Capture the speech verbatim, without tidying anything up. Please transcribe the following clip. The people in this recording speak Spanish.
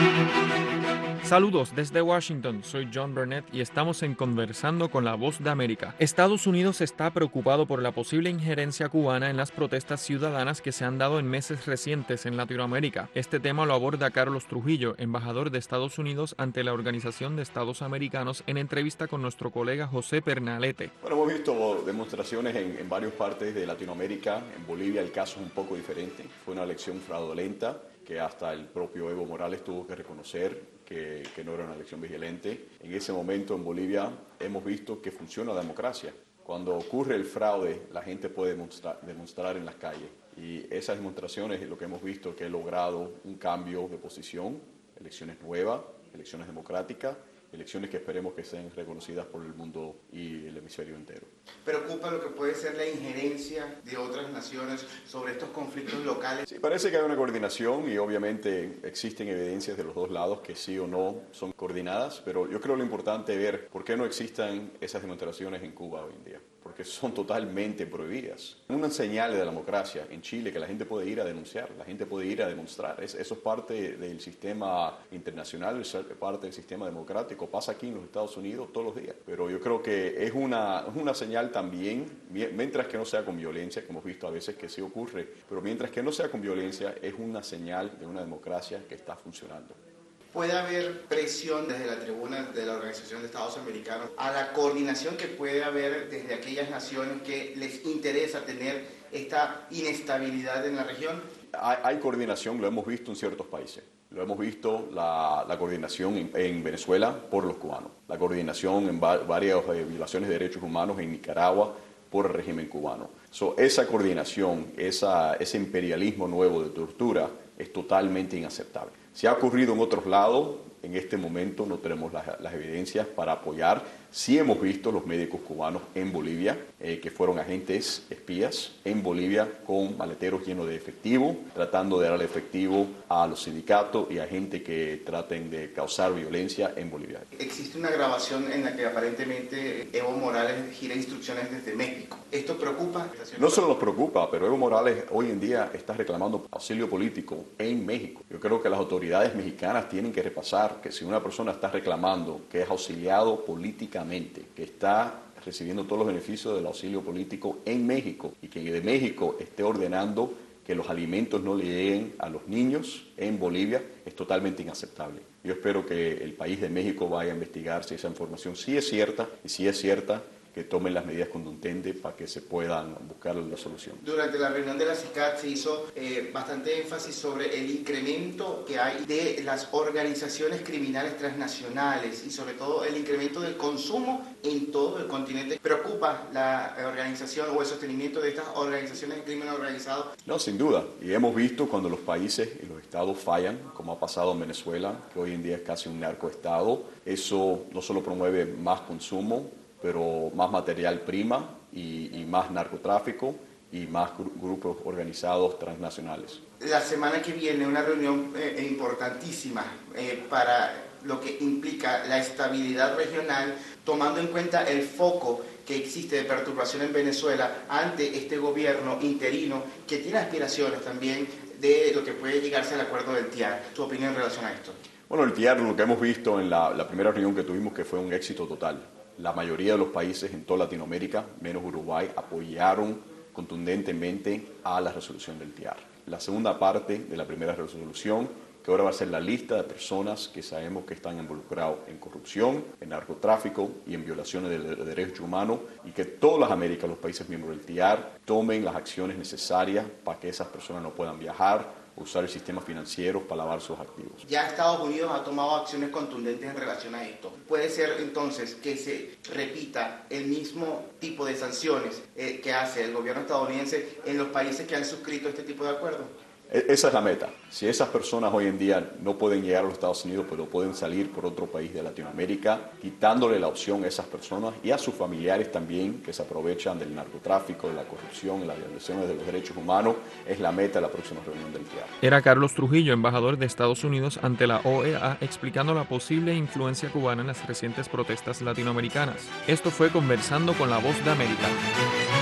Saludos desde Washington, soy John Burnett y estamos en Conversando con la Voz de América. Estados Unidos está preocupado por la posible injerencia cubana en las protestas ciudadanas que se han dado en meses recientes en Latinoamérica. Este tema lo aborda Carlos Trujillo, embajador de Estados Unidos ante la Organización de Estados Americanos, en entrevista con nuestro colega José Pernalete. Bueno, hemos visto demostraciones en, en varias partes de Latinoamérica. En Bolivia el caso es un poco diferente. Fue una elección fraudulenta que hasta el propio Evo Morales tuvo que reconocer que, que no era una elección vigilante. En ese momento en Bolivia hemos visto que funciona la democracia. Cuando ocurre el fraude, la gente puede demostrar, demostrar en las calles. Y esas demostraciones es lo que hemos visto, que ha logrado un cambio de posición, elecciones nuevas, elecciones democráticas, elecciones que esperemos que sean reconocidas por el mundo y el hemisferio entero. ¿Preocupa lo que puede ser la injerencia de otras naciones sobre estos conflictos locales? Sí, parece que hay una coordinación y obviamente existen evidencias de los dos lados que sí o no son coordinadas, pero yo creo lo importante es ver por qué no existen esas demostraciones en Cuba hoy en día, porque son totalmente prohibidas. Una señal de la democracia en Chile que la gente puede ir a denunciar, la gente puede ir a demostrar. Es, eso es parte del sistema internacional, es parte del sistema democrático. Pasa aquí en los Estados Unidos todos los días. Pero yo creo que es una, es una señal también, mientras que no sea con violencia, que hemos visto a veces que sí ocurre, pero mientras que no sea con violencia, es una señal de una democracia que está funcionando. ¿Puede haber presión desde la tribuna de la Organización de Estados Americanos a la coordinación que puede haber desde aquellas naciones que les interesa tener esta inestabilidad en la región? Hay, hay coordinación, lo hemos visto en ciertos países. Lo hemos visto, la, la coordinación en, en Venezuela por los cubanos, la coordinación en va, varias eh, violaciones de derechos humanos en Nicaragua por el régimen cubano. So, esa coordinación, esa, ese imperialismo nuevo de tortura es totalmente inaceptable. Si ha ocurrido en otros lados, en este momento no tenemos las, las evidencias para apoyar. Sí hemos visto los médicos cubanos en Bolivia, eh, que fueron agentes espías en Bolivia con maleteros llenos de efectivo, tratando de darle efectivo a los sindicatos y a gente que traten de causar violencia en Bolivia. Existe una grabación en la que aparentemente Evo Morales gira instrucciones desde México. ¿Esto preocupa? No solo nos preocupa, pero Evo Morales hoy en día está reclamando auxilio político en México. Yo creo que las autoridades mexicanas tienen que repasar que si una persona está reclamando que es auxiliado políticamente, que está recibiendo todos los beneficios del auxilio político en México y que de México esté ordenando que los alimentos no le lleguen a los niños en Bolivia, es totalmente inaceptable. Yo espero que el país de México vaya a investigar si esa información sí es cierta y si es cierta, que tomen las medidas contundentes para que se puedan buscar la solución. Durante la reunión de la CICAD se hizo eh, bastante énfasis sobre el incremento que hay de las organizaciones criminales transnacionales y sobre todo el incremento del consumo en todo el continente. ¿Preocupa la organización o el sostenimiento de estas organizaciones de crimen organizado? No, sin duda. Y hemos visto cuando los países y los estados fallan, como ha pasado en Venezuela, que hoy en día es casi un narcoestado, eso no solo promueve más consumo, pero más material prima y, y más narcotráfico y más gru- grupos organizados transnacionales. La semana que viene una reunión eh, importantísima eh, para lo que implica la estabilidad regional, tomando en cuenta el foco que existe de perturbación en Venezuela ante este gobierno interino que tiene aspiraciones también de lo que puede llegarse al acuerdo del T I A R. ¿Tu opinión en relación a esto? Bueno, el T I A R, lo que hemos visto en la, la primera reunión que tuvimos, que fue un éxito total. La mayoría de los países en toda Latinoamérica, menos Uruguay, apoyaron contundentemente a la resolución del T I A R. La segunda parte de la primera resolución, que ahora va a ser la lista de personas que sabemos que están involucrados en corrupción, en narcotráfico y en violaciones de, de derechos humanos, y que todas las Américas, los países miembros del T I A R, tomen las acciones necesarias para que esas personas no puedan viajar, usar el sistema financiero para lavar sus activos. Ya Estados Unidos ha tomado acciones contundentes en relación a esto. ¿Puede ser entonces que se repita el mismo tipo de sanciones eh, que hace el gobierno estadounidense en los países que han suscrito este tipo de acuerdos? Esa es la meta. Si esas personas hoy en día no pueden llegar a los Estados Unidos, pero pueden salir por otro país de Latinoamérica, quitándole la opción a esas personas y a sus familiares también, que se aprovechan del narcotráfico, de la corrupción y las violaciones de los derechos humanos, es la meta de la próxima reunión del T I A R. Era Carlos Trujillo, embajador de Estados Unidos ante la O E A, explicando la posible influencia cubana en las recientes protestas latinoamericanas. Esto fue Conversando con la Voz de América.